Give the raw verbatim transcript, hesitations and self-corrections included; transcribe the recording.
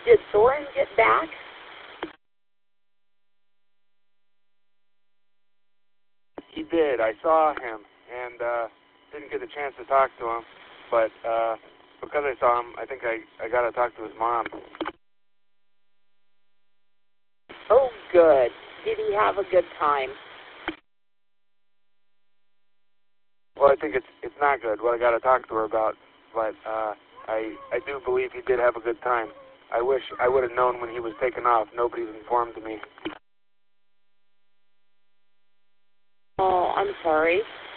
Did Thorin get back? He did. I saw him and uh, didn't get a chance to talk to him, but uh, because I saw him, I think I, I got to talk to his mom. Oh, good. Did he have a good time? Well, I think it's it's not good what I got to talk to her about, but uh, I I do believe he did have a good time. I wish I would have known when he was taken off. Nobody's informed me. Oh, I'm sorry.